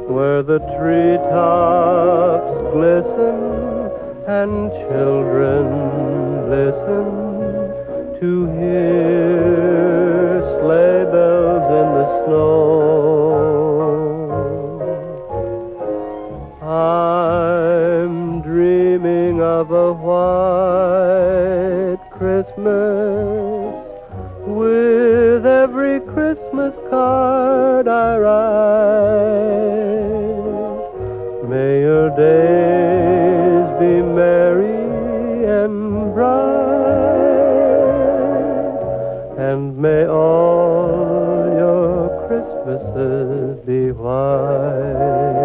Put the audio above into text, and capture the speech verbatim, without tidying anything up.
where the treetops glisten and children listen to hear sleigh bells in the snow. I'm dreaming of a white Christmas with every Christmas card I write. May your days be merry and bright, and may all your Christmases be white.